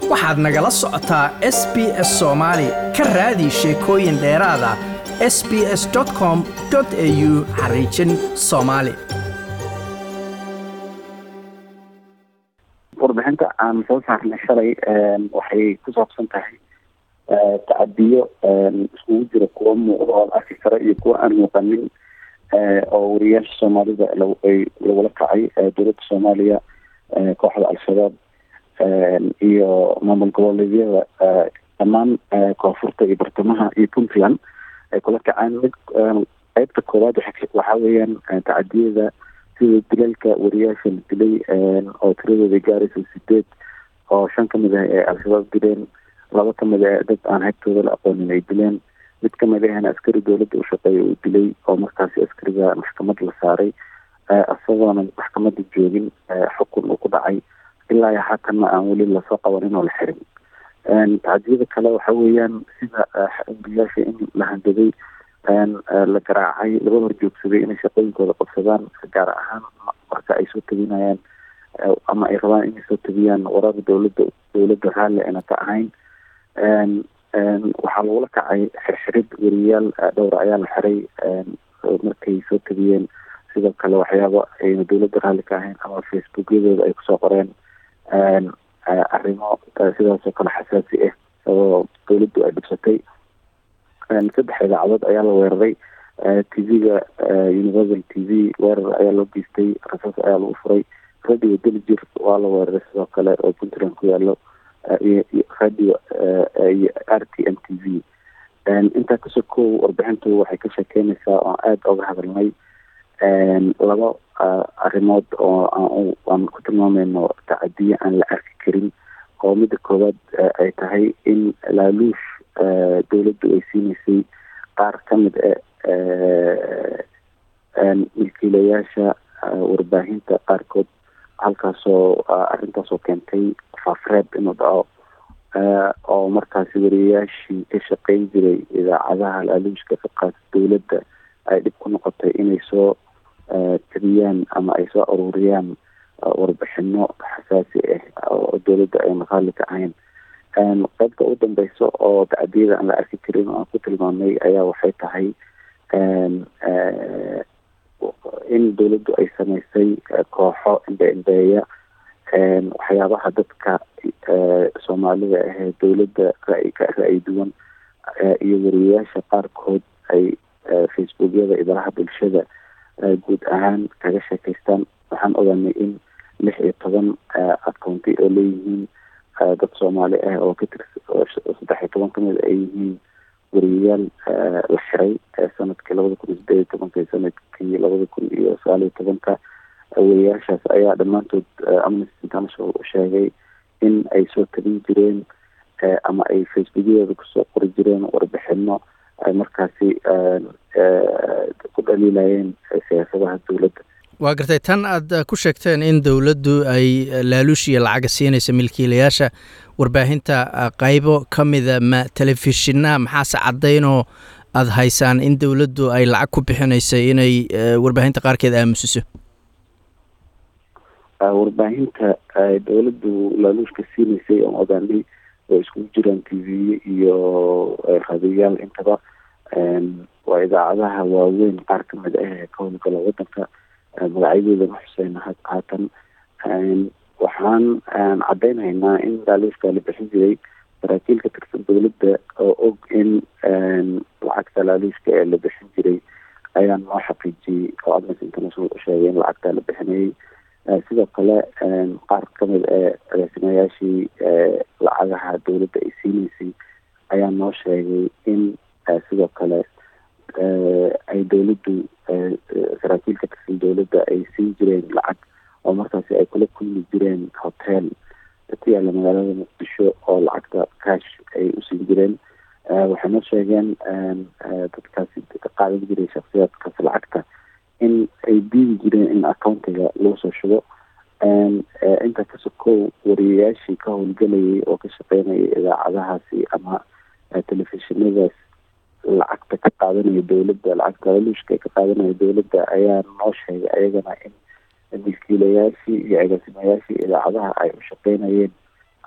waxaad nagala socotaa SBS Soomaali ka raadi sheekooyin dheeraad ah sbs.com.au/Somali warbixinta aan soo saarnay shalay waxay ku saabsan tahay tacadiyo isugu jira kuwa muuqda oo arki kara iyo kuwa aan muuqanin oo wariyaasha Soomaalida lagula kacay dowladda Soomaaliya kooxda al-shabaab iyo maamul goboleedyada dhammaan koonfurta iyo bartamaha iyo Puntland ay kula kacaan qaybta koowaad waxaa weeyaan tacadiyada sida dilalka wariyaasha la dilay oo tiradooda gaaraysa 8 oo 5 kamid ah ee al-shabaab dileen 2 kamid ah dad aan haybtooda la aqoonin ay dileen mid kamid ah askari dowladda u shaqeeya uu dilay oo markaasi askariga maxkamad la saaray asagoona maxkamadda joogin xukun uu ku dhacay ilaa haatan aan weli la soo qabanin oo la xirin tacadiyada kale waxa weeyaan sida wariyaasha in la handaday la garaacay laga horjoogsaday inay shaqooyinkooda qabsadaan gaar ahaan marka ay soo tabinayaan ama ay rabaan inay soo tabiyaan warar dowladda raalli ayna ka ahayn waxaa lagula kacay xirxirid wariyaal dhowr ayaa la xiray markay soo tabiyeen sidoo kale waxyaaba ayna dowladda raalli ka ahayn ama facebookyadooda ay kusoo qoreen arrimo sidaasoo kale xasaasi ah oo dowladdu ay dhibsatay 3 idaacadood ayaa la weeraray TV-ga Universal TV weerar ayaa loo geystay rasaas ayaa lagu furay radio Daljir waa la weeraray sidoo kale oo Puntland ku yaalo iyo radio RTM TV inta kasoo koow warbixintu waxay ka sheekeynaysaa oo aad uga hadalnay laba arrimood oo aan ku tilmaamayno tacadiyo aan la arki karin oo midda koowaad ay tahay in laaluush dowladdu ay siinaysay qaar kamid milkiilayaasha warbaahinta qaarkood halkaasoo arrintaasoo keentay faafreeb inuu dhaco oo markaasi wariyayaashii ka shaqeyn jiray idaacadaha laaluushka ka qaata dowladda ay dhib ku noqotay inay soo tabiyaan ama ay soo ururiyaan warbixino xasaasi ah oo dowladda ay maqaali ka ahayn qaybta u dambeysa oo tacadiyada aan la arki karin oo aan ku tilmaamay ayaa waxay tahay in dowladdu ay samaysay kooxo indheeya waxyaabaha dadka Soomaalida ah ee dowladda ra'yi duwan iyo wariyaasha qaarkood ay facebookyada ibaraha bulshada guud ahaan kaga sheekaystaan waxaan ogaanay in 16 akoonti oo leeyihiin dad Soomaali ah oo ka tirsan 13 kamid ay yihiin wariyaal la xiray sanadkii 2018 sanadkii 2019 wariyaashaas ayaa dhammaantood Amnesty International u sheegay in ay soo tabin jireen ama ay facebookyada kusoo qori jireen warbixino ay markaasi ku dhaliilayeen siyaasadaha dowladda. waa gartay tan aad ku sheegteen in dowladdu ay laaluush iyo lacag siinayso milkiilayaasha warbaahinta qaybo kamida ma telefishinna maxaase cadaynoo aad haysaan in dowladdu ay lacag ku bixinayso inay warbaahinta qaarkeed aamusiso warbaahinta dowladdu laaluushka siinaysay oo ogaanay oo isku jiraan TV iyo raadiyaal intaba waa idaacadaha waaweyn qaar kamid ah ee ka howlgala wadanka magacyadooda xuseen haatan waxaan cadeynaynaa in laaluushka la bixin jiray saraakiil ka tirsan dowladda oo og in lacagta laaluushka ee la bixin jiray ayaan noo xaqiijiyey oo Amnesty International u sheegay in lacagta la bixinayay sidoo kale qaar kamid agaasimayaashii lacagaha dowladda ay siinaysay ayaa noo sheegay in sidoo kale ay dowladdu saraakiil ka tirsan dowladda ay siin jireen lacag oo markaasi ay kula kulmi jireen hotel ku yaala magaalada Muqdisho oo lacagta cash ay u siin jireen waxay noo sheegeen dadkaasi ka qaadan jiray shakhsiyaadkaas lacagta in ay diidi jireen in accountiga lagu soo shubo inta kasoo koow wariyayaashii ka howlgalayay oo ka shaqeynayay idaacadahaasi ama telefishinadaas lacagta ka qaadanaya dowladda lacagta laaluushka ka qaadanaya dowladda ayaa noo sheegay ayagana in milkiilayaashii iyo agaasimayaashii idaacadaha ay u shaqeynayeen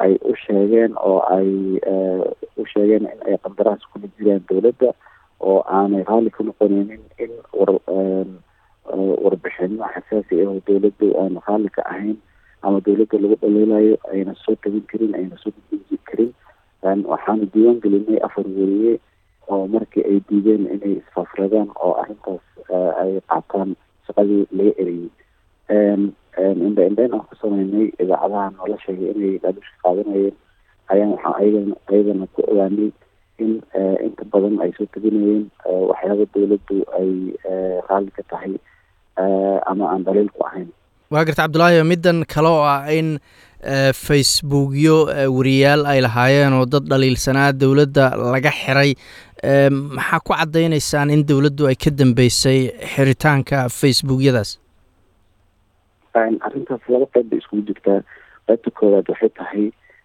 ay u sheegeen oo ay u sheegeen in ay qandaraas kula jiraan dowladda oo aanay raalli ka noqoneynin in warbixino xasaasi ah oo dowladda aan raalli ka ahayn ama dowladda lagu dhaliilayo ayna soo tabin karin, ayna soo gudbin karin. waxaanu diiwaan gelinay 4 weriye oo markii ay diideen inay isfafradaan oo arrintaas ay qaataan shaqadii laga eriyey. indhayn aan ku sameynay idaacadaha noola sheegay inay laaluushka qaadanayeen ayaan waxaa ayagana ku ogaanay in inta badan ay soo tabinayeen waxyaaba dowladdu ay raalli ka tahay ama aan daliil ku ahayn. waa garta cabdulaahi, middan kale oo ah in facebookyo weriyaal ay lahaayeen oo dad dhaliilsanaa dowladda laga xiray, maxaa ku caddaynaysaan in dowladdu ay ka dambeysay xiritaanka facebookyadaas? arrintaas 2 qayb bay iskugu jirtaa. qaybta koowaad waxay tahay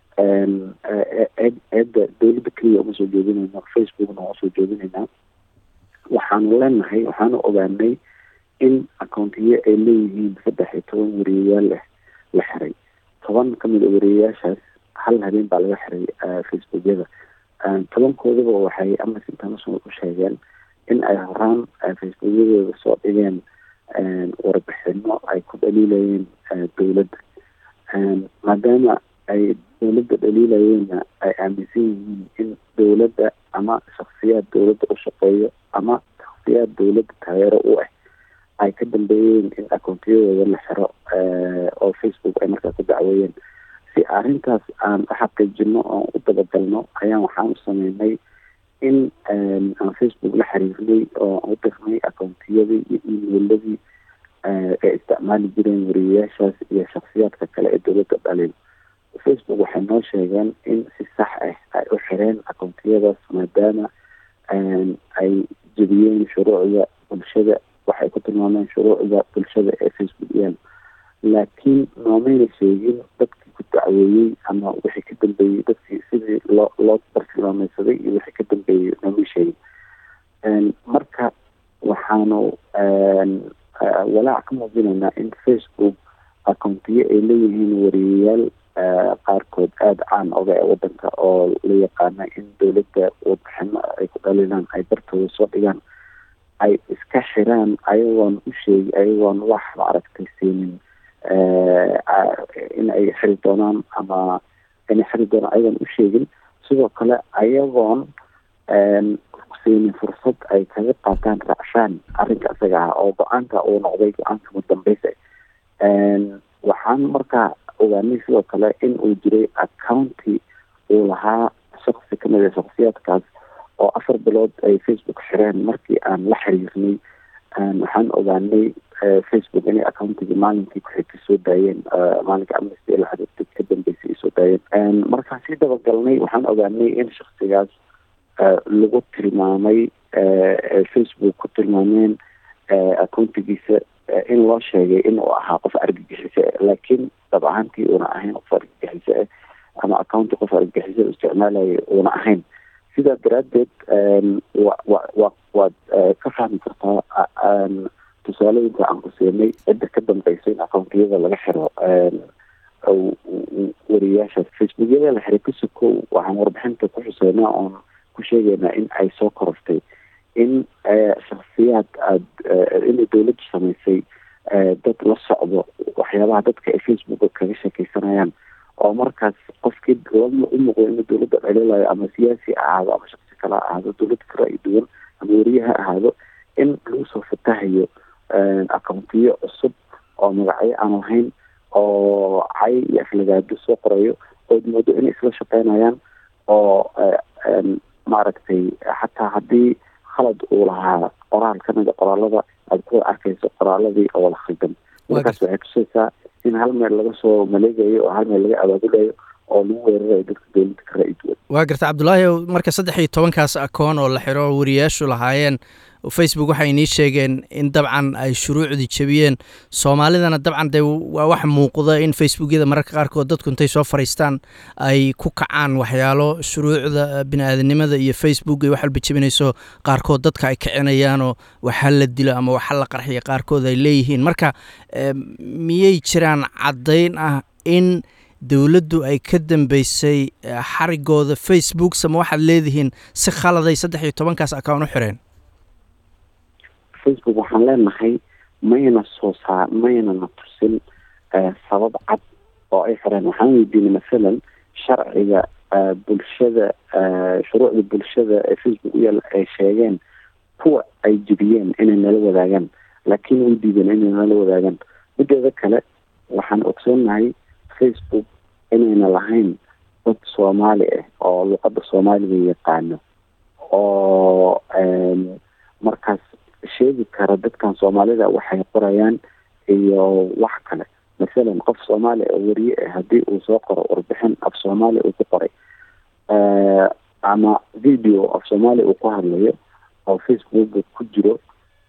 eedda dowladda keliya uma soo jeedinayno, facebookna waa soo jeedinaynaa. waxaanu ogaanay in akoontiyo ay leeyihiin 13 weriyayaal la xiray. 10 kamid a weriyayaashaas hal habeen baa laga xiray facebookyada. 10koodaba waxay Amnesty International u sheegeen in ay horaan facebookyadooda soo dhigeen warbixino ay ku dhaliilayeen dowladda. maadaama ay dowladda dhaliilayeenna ay aaminsan yihiin in dowladda ama shaksiyaad dowladda u shaqeeyo ama shaksiyaad dowladda taageero u ah ay ka dambeeyeen in akoontiyadooda la xiro oo Facebook ay markaa ku dacweeyeen. si arrintaas aan u xaqiijino oo u dabagalno ayaan waxaan u sameynay in aan Facebook la xiriirnay oo u dirnay akoontiyadii iyo emailadii ay isticmaali jireen weriyayaashaas iyo shaksiyaadka kale ee dowladda dhaliil. Facebook waxay noo sheegeen in si sax ah ay u xireen akoontiyadaas maadaama ay jebiyeen shuruucda bulshada. waxay ku tilmaameen shuruucda bulshada ee Facebook yaal, laakiin noomayna sheegin dadkii ku dacweeyey ama wixii ka dambeeyey, dadkii sidii loo bartilmaameysaday iyo wixii ka dambeeyey noomay sheegin. marka waxaanu walaac ka muujinaynaa in Facebook akoontiyo ay leeyihiin weriyayaal qaarkood aada caan oga ee wadanka oo la yaqaana in dowladda warbixino ay ku dhalilaan ay bartooda soo dhigaan, ay iska xiraan ayagoon wax maaragtay siinin in ay xiri doonaan ama inay xiri doonaan ayagoon u sheegin. sidoo kale ayagoon siinin fursad ay kaga qaataan raacfaan arrinka isaga ah oo go-aanka uu noqday go-aanka mudambeysa. waxaan markaa ogaanay sidoo kale in uu jiray accounti uu lahaa shaksi kamid a shaksiyaadkaas oo 4 bilood ay Facebook xireen. markii aan la xiriirnay waxaan ogaanay Facebook inay accountigii maalinkii ku xigtay soo daayeen, maalinka Amnesty la xiriirtay ka dambeysay ay soo daayeen. markaan sii dabagalnay waxaan ogaanay in shaksigaas lagu tilmaamay Facebook ku tilmaameen accountigiisa in loo sheegay inuu ahaa qof argagixise, laakiin dab ahaantii uuna ahayn qof argagixise ama accounti qof argagixise isticmaalaya uuna ahayn. sidaa daraaddeed waad ka fahmi kartaa tusaalooyinka aan ku siinay cidda ka dambeysay in akoontiyada laga xiro weriyayaashaas. facebookyada la xiray kasoko waxaan warbixinta ku xuseynaa oon ku sheegaynaa in ay soo korortay in shaksiyaad inay dowladdu samaysay dad la socdo waxyaabaha dadka ay facebooka kaga sheekeysanayaan, oo markaas qofkii u muuqdo inuu dowladda dhaliilayo ama siyaasi ahaado ama shaksi kale ahaado, dowladda ka ra'yi duwan ama weriye ha ahaado, in lagu soo fatahayo akoontiyo cusub oo magacyo aan lahayn oo cay iyo aflagaado soo qorayo ood moodo inay isla shaqeynayaan oo maaragtay xataa haddii khalad uu lahaa qoraal kamid a qoraalada aad ku arkayso qoraaladii oo wada khaldan. markaas waxay tusaysaa in hal meel laga soo maleegayo oo hal meel laga abaabulayo oo lagu weerarayo dadka dowladda ka ra'yi duwan. waa garta cabdulaahi, marka 13kaas akoon oo la xiro weriyayaashu lahaayeen Facebook waxay inii sheegeen in dabcan ay shuruucdii jebiyeen. soomaalidana dabcan dee waa wax muuqda in facebookyada mararka qaarkood dadku intay soo fariistaan ay ku kacaan waxyaalo shuruucda bini-aadanimada iyo Facebook ay wax walba jebinayso. qaarkood dadka ay kicinayaanoo waxa la dilo ama waxa la qarxiya qaarkood ay leeyihiin. marka miyay jiraan caddayn ah in dowladdu ay ka dambeysay xarigooda Facebook sama waxaad leedihiin si khaladay 13kaas account u xireen Facebook waxaan leenahay mayna na tusin sabab cad oo ay xireen. waxaan weydiinay masalan sharciga bulshada shuruucda bulshada ee Facebook ay sheegeen kuwa ay jibiyeen inay nala wadaagaan laakiin way diideen inay nala wadaagaan. mideeda kale waxaan ogsoonahay Facebook inayna lahayn dad Soomaali ah oo luqadda Soomaaliga yaqaano oo markaas sheegi kara dadkan Soomaalida waxay qorayaan iyo wax kale. masalan qof Soomaali oo wariye ah haddii uu soo qoro warbixin af Soomaali uu ku qoray ama video af Soomaali uu ku hadlayo oo Facebook ku jiro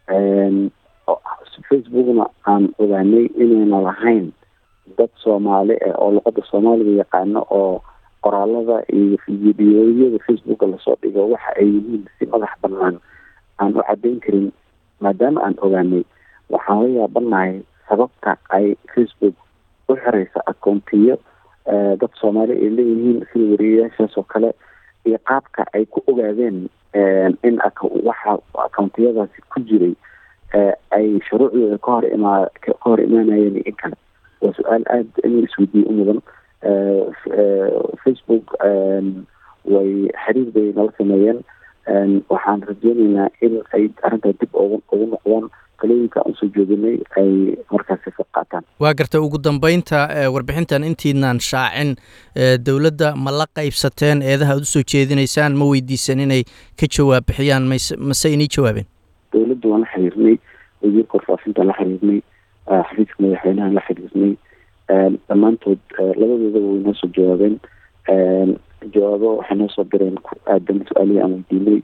Facebookna aan ogaanay inayna lahayn dad Soomaali ah oo luqadda Soomaaliga yaqaano oo qoraalada iyo fiidiyowyada Facebook lasoo dhigo waxa ay yihiin si madax bannaan aan u caddayn karin. maadaama aan ogaanay waxaan la yaabanahay sababta ay Facebook u xiraysa akoontiyo dad Soomaali ay leeyihiin sida wariyayaashaas oo kale iyo qaabka ay ku ogaadeen in waxa akoontiyadaasi ku jiray ay shuruucdooda ka hor imaanayeen in kale. waa su-aal aad in isweydiiyo u mudan. Facebook way xiriir bay nala sameeyeen. waxaan rajeynaynaa in ay arrintaa dib ugu noqdaan talooyinka aan soo jeedinay ay markaasi ka qaataan. waa gartay ugu dambeynta warbixintan intiinaan shaacin dowladda ma la qaybsateen eedaha aad usoo jeedinaysaan ma weydiisan inay ka jawaab bixiyaan mase inay jawaabeen? dowladda waan la xiriirnay, wasiirka warfaafintaan la xiriirnay, xafiiska madaxweynahan la xiriirnay, dhammaantood labadooda way noo soo jawaabeen. jawaabo waxay noo soo direen ku aadan su-aalihii aan weydiinay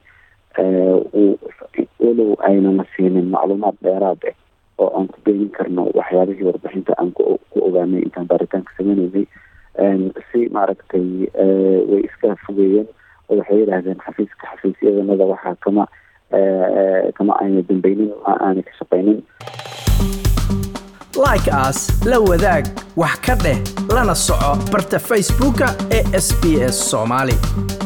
walow aynana siinin macluumaad dheeraad ah oo aan ku beegin karno waxyaabihii warbixinta aan ku ogaanay intaan baaritaanka sameynaynay. si maaragtay way iska fogeeyeen oo waxay yidhaahdeen xafiisyadanada waxaa kama ayna dambeynin ma aanay ka shaqaynin. like as la wadaag wax ka dheh lana soco barta Facebooka ee SBS Somali.